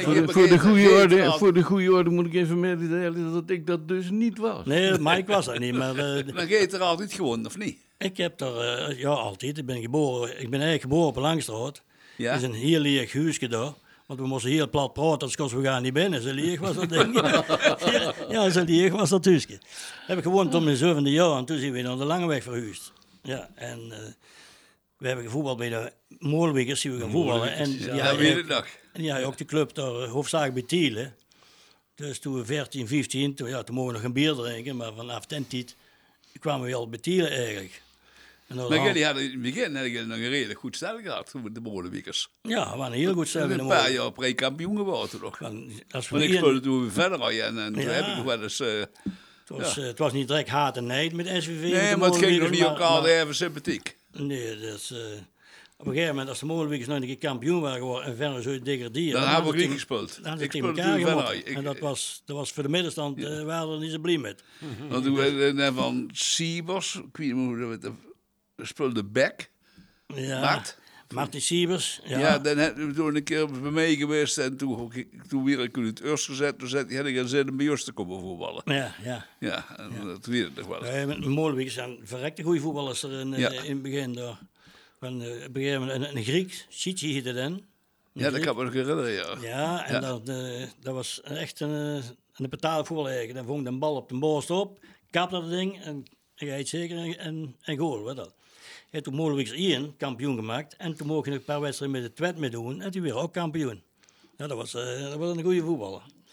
Voor de goede orde moet ik even mededelen dat ik dat dus niet was. Nee, Mike was dat niet, maar... Maar je hebt er altijd gewonnen, of niet? ik heb er, ja, altijd. Ik ben eigenlijk geboren op een Langstraat. Ja? Het is een heel leeg huisje daar. Want we moesten heel plat praten, anders we gaan niet binnen. Zo leeg was dat ding. Ja, zo leeg was dat huisje. Heb ik gewoond tot mijn 7e jaar en toen zijn we naar de Langeweg verhuisd. Ja, en we hebben gevoetbald bij de Molenwiekers, die we gaan voetballen. En Ja, weet ik nog. en die had ook de club daar hoofdzakelijk bij Tielen. Dus toen we 14, 15, toen mogen we nog een bier drinken. Maar vanaf die tijd kwamen we al bij Tielen eigenlijk. En dan Maar jullie hadden in het begin nog een redelijk goed stel gehad met de Molenwiekers. ja, we waren heel goed We stel in hebben de een paar molen. jaar pre-kampioen geworden toen nog. Als Want ik we speelde toen weer verder al en toen Ja. heb ik nog wel eens... het was niet direct haat en nijd met SVV. met nee, de maar het ging nog Molenwiekers, niet elkaar even sympathiek. Nee, dus op een gegeven moment als de Molenwiekers nog een keer kampioen waren geworden en verder zo degraderen. Dan hebben we niet gespeeld. Dan hadden ze Ik tegen speelde elkaar toen gemokt. verder. En dat was voor de middenstand, waren we er niet zo blij met. Want toen we van Siebers, ik weet niet hoe dat speelde Beck, Ja, Mart. Martin Siebers. Ja, dan hebben we toen een keer bij mij geweest en toen weer ik in het Urs gezet. Toen had ik een zin om bij ons te komen voetballen. Ja. Ja, en dat weet ik nog wel. Met de Molenwiekers zijn verrekte goede voetballers er in het begin. Daar. Van, op een gegeven moment een Griek, Cici heette dan. Ja, dat kan me nog herinneren, ja. Ja, en dat was echt een betaalde voetbal eigenlijk. Dan vong de bal op de borst op, kapte dat ding en hij het zeker en goal. Wat dat. Hij heeft toen Molenwiekers 1 kampioen gemaakt en toen mocht je nog een paar wedstrijden met de Twet meedoen en toen weer ook kampioen. Ja, dat was een goede voetballer.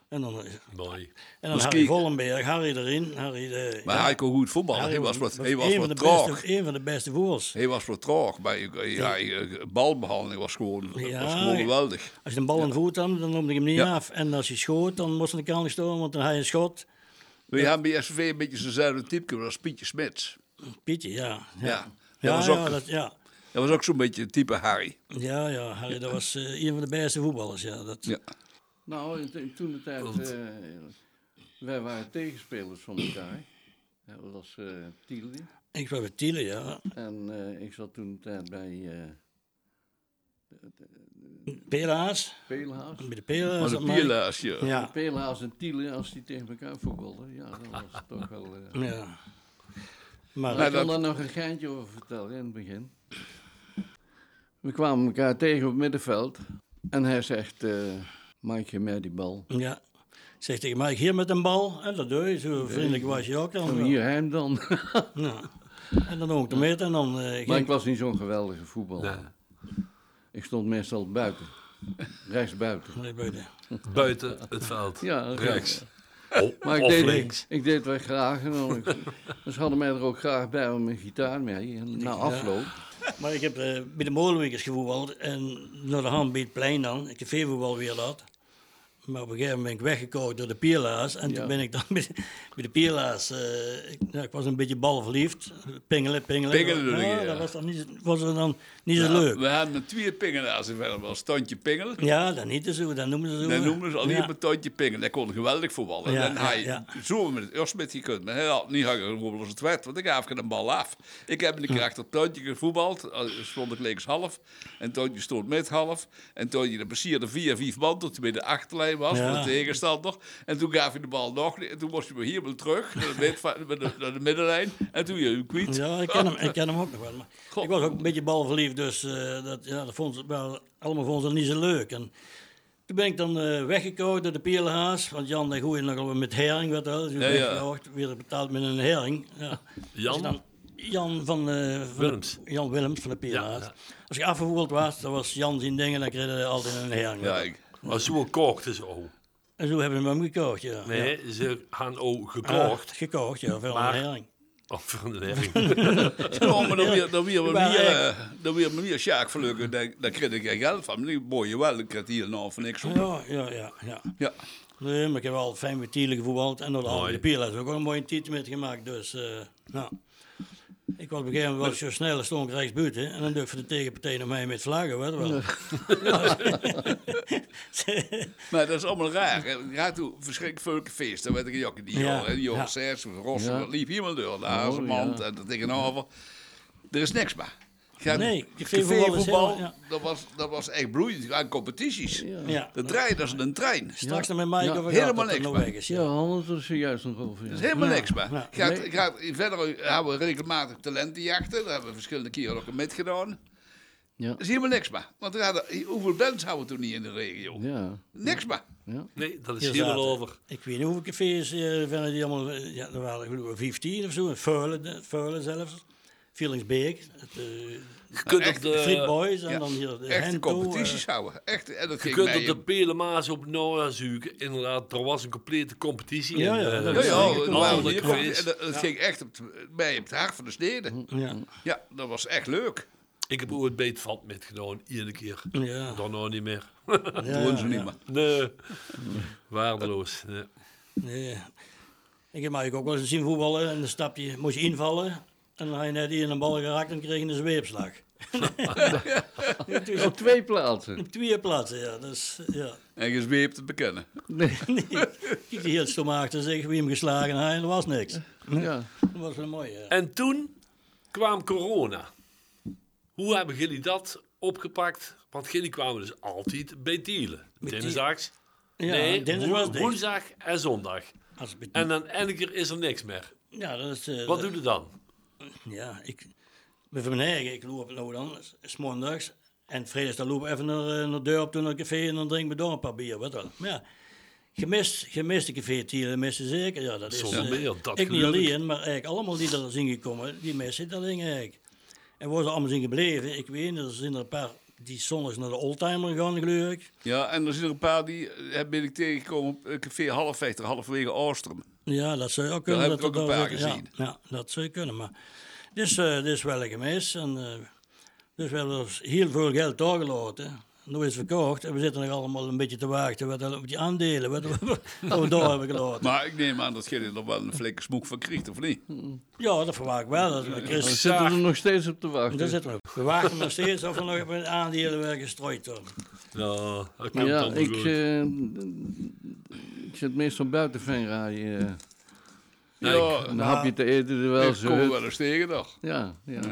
En dan, Mooi. en dan Harry Vollenberg, Harry erin. Maar hij kon goed voetballen. Hij was wat traag. Een van de beste voetballers. Hij was wat traag. Balbehandeling was gewoon geweldig. Als je een bal in de voet had, dan noemde ik hem niet af. En als hij schoot, dan moest hij de kant stomen, want dan had je een schot. We hebben bij SVV een beetje zo'nzelfde type, als Pietje Smits. Pietje, ja. Dat was ook zo'n beetje het type Harry. Ja, Harry, dat was een van de beste voetballers. Ja. Nou, toen de tijd, wij waren tegenspelers van elkaar. Ja, dat was Tiele. Ik was bij Tiele, ja. En ik zat toen de tijd bij Peelhaas. Peelhaas. Bij de Peelhaas. Maar de Peelhaas, ja. Ja. Peelhaas en Tiele, als die tegen elkaar voetbalden, ja, dat was toch wel... Ja. Maar ik kan daar nog een geintje over vertellen in het begin. We kwamen elkaar tegen op het middenveld. En hij zegt, maak je mij die bal. Ja. Zegt tegen mij, hier met een bal. En dat doe je, zo vriendelijk was je ook dan. Hier hem dan. Ja. En dan ook de meter en dan... maar ik was niet zo'n geweldige voetballer. Nee. Ik stond meestal buiten. Rechts buiten. Nee, buiten. Buiten het veld. Ja, rechts. Maar of links. Ik deed het wel graag. En dus hadden mij er ook graag bij om een gitaar mee. En na afloop. Maar ik heb bij de Molenwinkers gevoetbald en naar de hand bij het plein dan. Ik heb veel voetbal weer gehad. Maar op een gegeven moment ben ik weggekookt door de Pierlaas. En toen ben ik dan bij de Pierlaas... ik was een beetje balverliefd. Pingelen. Dat was dan niet zo leuk. We hadden 2 pingelaars in wel Tandje Pingel. Ja, dat niet zo. Dat noemen ze zo. Dat noemen ze alleen maar Tandje Pingel. Dat kon geweldig voetballen. Ja, en hij zo met het Osmit gekund. Maar hij had niet harder gerobbeld als het werd. Want ik gaf een bal af. Ik heb een keer achter Tandje gevoetbald. Stond ik linkshalf. En Tandje stond met half. En Tandje de passeerde 4-5 man tot hij bij de achterlijn was voor de tegenstander. En toen gaf hij de bal nog. En toen moest hij weer helemaal terug naar de middenlijn. En toen je hem kwijt. Ja, ik ken hem ook nog wel. Maar ik was ook een beetje balverliefd, dus dat vond ze wel, allemaal vonden ze niet zo leuk. En toen ben ik dan weggekookt door de Pierlaas, want Jan de Goeie nog met herring werd wel. Dus weer betaald met een herring. Ja. Jan van Willems. Jan Willems van de Pierlaas. Ja. Als je afgevoerd was, dan was Jan zijn dingen, dan kreeg je altijd een herring. Ja, maar zo kocht is ook. En zo hebben we hem gekocht, ja. Nee, ze gaan ook gekocht. Gekocht, ja, veel een herring. Of van de herring. Dan weer meer Sjaak verlukken. Daar kreeg ik geen geld van. Die boy je wel, ik kreeg hier nou van niks op. Ja. Nee, maar ik heb wel fijn met Tiele gevoetbald. En door de Pierlaas ook wel een mooie titel met gemaakt. Dus, ik was op een gegeven moment wel zo snel, stond ik rechts buiten. En dan durfde voor de tegenpartij naar mij met vlaggen, weet je wel. Maar dat is allemaal raar. Ik ga toen verschrikkelijk veel feesten. Weet ik, Jokke die jongen 6, Rossen, dat liep helemaal door. De Hazemand en er tegenover. Er is niks meer. Voetbal, dat was echt bloeiend. Aan competities. Dat draait als een trein. Straks dan met mij helemaal niks meer. Ja, Hans, dat is juist nog over. Dat is helemaal niks meer. Verder hebben we regelmatig talentenjachten. Daar hebben we verschillende keren ook mee gedaan. Ja. Dat is helemaal niks meer. Want hoeveel bands houden we toen niet in de regio? Ja. Niks meer. Ja. Nee, dat is helemaal over. Ik weet niet hoeveel cafés vinden die allemaal... Ja, er waren geloof ik 15 of zo. Veulen zelfs. Vielingsbeek. Je kunt op de Frit Boys en dan hier de echte competities houden. Echt, en dat je kunt op de Pelemaas op Noah zoeken. Inderdaad, er was een complete competitie. Het ging echt bij op het hart van de steden. Ja, dat was echt leuk. Ik heb ooit beetvat met gedaan, iedere keer. Ja. Dan nog niet meer. Dat doen ze niet meer. Nee, waardeloos. Nee. Ik heb mij ook wel eens zien voetballen en dan stapje moest je invallen. En dan had je net hier een bal geraakt en kreeg je een zweepslag. Op 2 plaatsen. Op 2 plaatsen, ja. Dus, ja. En gezweept te bekennen. Nee. Ik die heel stom achter zeggen wie hem geslagen had en er was niks. Ja. Dat was wel mooi, ja. En toen kwam corona. Hoe hebben jullie dat opgepakt? Want jullie kwamen dus altijd bij Tiele. Dinsdags. Ja, nee, dinsdag was dicht. woensdag en zondag. En dan elke keer is er niks meer. Ja, dat is... Wat doe je dan? Ja, met mijn eigen, ik loop nou dan, 's mondags. En vrijdags dan loop ik even naar de deur op toe naar het café en dan drink ik door een paar bier, weet wel. Maar ja, gemist de café Tiele, missen zeker. Ja, dat is... ik niet alleen, maar eigenlijk allemaal die er zijn gekomen, die missen dat ding eigenlijk. En waar ze allemaal zijn gebleven, ik weet niet, er zijn er een die zondags naar de Oldtimer gegaan, geloof ik. Ja, en er zijn er een paar die ben ik tegengekomen op café Halfvechter, halverwege Oostrum. Ja, dat zou je ook kunnen. Daar heb ik ook een paar ja, gezien. Ja, dat zou je kunnen. Maar dit is wel een gemis. En, dus we hebben er heel veel geld doorgelaten. Nu is het verkocht en we zitten nog allemaal een beetje te wachten op die aandelen wat we door hebben gelaten. Maar ik neem aan dat je er nog wel een flinke smoek van krijgt, of niet? Ja, dat verwacht ik wel. Dat we We Chris zitten er nog steeds op te wachten. daar zitten we wachten nog steeds of er nog op een aandelen weer gestrooid worden. Ja, dat komt Ja, dan goed. ik zit meestal buiten Venray. Ja, Een hapje te eten er wel ik zo. kom er wel eens tegen, toch? Ja.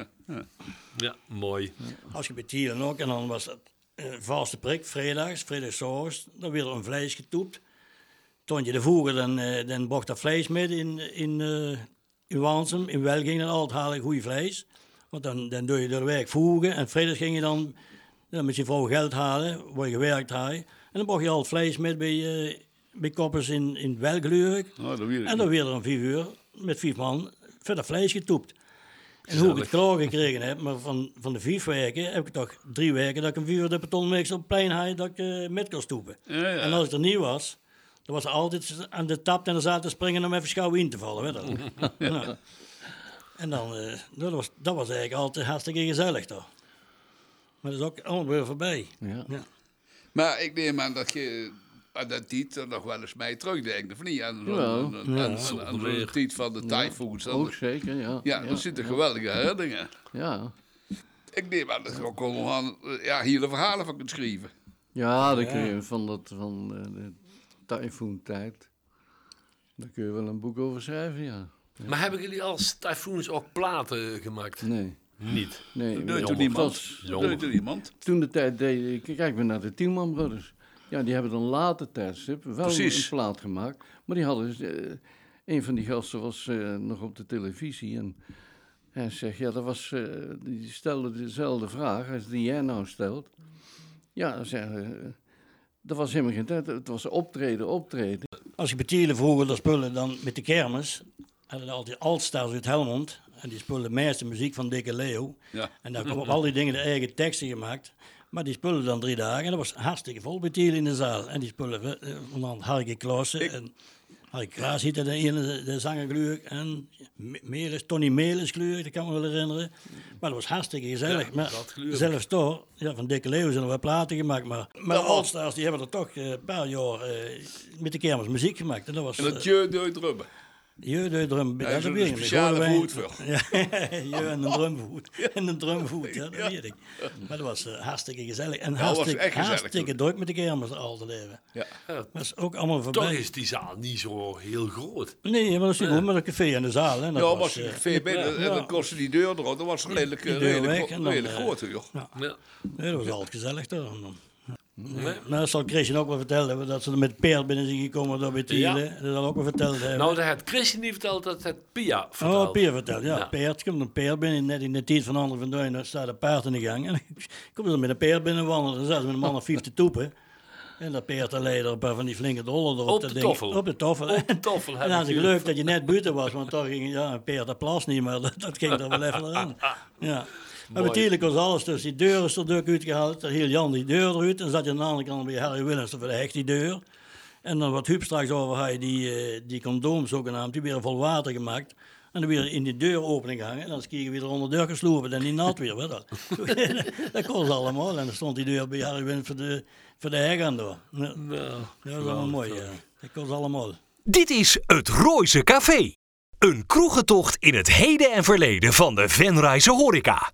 Ja, mooi. Als je bij Thielen ook, en dan was dat vaste prik, vrijdagsavond, dan werd er een vlees getoept. Toen je de voeren, dan bracht dat vlees mee in Wansum. In Wel ging dan altijd halen goed vlees. Want dan doe je door de werk voegen. En vrijdags ging je dan met je vrouw geld halen, waar je gewerkt had. En dan bracht je al het vlees mee bij koppers in Wel, geloof ik. Oh, dat weet ik En dan werd er om 5 uur met 5 man voor dat vlees getoept. En hoe ik het klaar gekregen heb, maar van de 5 weken heb ik toch 3 weken dat ik een 4 uur de betonmix op het plein had dat ik met kon stoepen. Ja. En als ik er niet was, dan was er altijd aan de tap en dan zaten te springen om even schouw in te vallen. Weet je wel. Ja. En dan, dat was eigenlijk altijd hartstikke gezellig toch. Maar dat is ook allemaal weer voorbij. Ja. Ja. Maar ik neem aan dat je aan dat tijd nog wel eens mee terugdenkt, of niet? Aan Jawel. zo'n tijd van de Thai-foods. Ook zeker, ja. Ja, dat zitten geweldige herinneringen. Ja. Ik neem aan dat je ook allemaal aan, hier de verhalen van kunt schrijven. Ja, dat kun je van de tyfoon-tijd. Daar kun je wel een boek over schrijven, ja. Maar hebben jullie als tyfoons ook platen gemaakt? Nee. Niet. Nee, Dat maar doet dat niemand. was- Dat doet niemand. Toen de tijd deed ik, kijk maar naar de Tielman Brothers. Ja, die hebben dan later tijdstip wel Precies. een plaat gemaakt. Maar die hadden, een van die gasten was nog op de televisie. En hij zegt, ja, dat was, die stelde dezelfde vraag als die jij nou stelt. Ja, zeggen, dat was helemaal geen tijd. Het was optreden. Als je bij Thielen vroeger de spullen dan met de kermis, hadden altijd Altstars uit Helmond. En die spullen de meeste muziek van Dikke Leo. Ja. En daar komen op al die dingen de eigen teksten gemaakt. Maar die spullen dan 3 dagen. En dat was hartstikke vol bij Thielen in de zaal. En die spullen, onder andere Harry Klaassen. En Harry Klaas heette de ene, de zanger geloof ik. En Tony Melis geloof ik, dat kan me wel herinneren. Maar dat was hartstikke gezellig. Ja, maar dat geloof ik. zelfs toch, ja, van Dikke Leo zijn er wel platen gemaakt. Maar Allstars, die hebben er toch een paar jaar met de kermis muziek gemaakt. En dat was... En dat je nooit drummen. drum, Ja, dat zo'n weet ik. speciale voet voor. Ja, en een drumvoet. En een drumvoet, ja, dat weet ik. Maar dat was hartstikke gezellig. En dat was echt gezellig hartstikke toen. druk met de kermis al te leven. Ja. Dat is ook allemaal Toch voorbij. is die zaal niet zo heel groot. Nee, maar dat is niet goed met een café in de zaal. Hè. Dat Ja, was, was je veel binnen en dan kostte die deur erop. Dat was redelijk, die deur weg redelijk, en dan, redelijk groot, joh. Ja. nee, dat was altijd gezellig. Toch. Nee. Maar dat zal Christian ook wel vertellen hebben, dat ze er met peer binnen zijn gekomen door bij Thielen. Dat zal ook wel verteld hebben. Nou, dat had Christian niet verteld, dat het Pia verteld. Oh, Peer vertelt, ja. Ja. Peer, er komt een peer binnen, net in de tijd van André van Duin, daar staat een paard in de gang. En ik kom er met een peer binnen wandelen, dan zaten ze met een man of 50 toepen. En dat peert alleen een paar van die flinke dollen erop. Op dat de ding. toffel. Op de toffel. Op de toffel heb En dan ik had ik hier. leuk dat je net buiten was, want dan ging ja, een peert dat plas niet, maar dat ging er wel even aan. Ja. Maar Mooi. natuurlijk was alles, dus die deur is er druk uitgehaald, daar hield Jan die deur eruit. Dan zat je aan de andere kant bij Harry Willems voor de hecht die deur. En dan wat Huub straks over had, die condoom zogenaamd, die weer vol water gemaakt. En dan weer in die deuropening hangen. En dan is je weer onder de deur geslopen en die nat weer. Weet je. Dat kon ze allemaal. En dan stond die deur bij Harry Willems voor de heg aan door. Ja. Nou, Dat was allemaal mooi, ja. Dat kon ze allemaal. Dit is het Rooise Café. Een kroegentocht in het heden en verleden van de Venrayse horeca.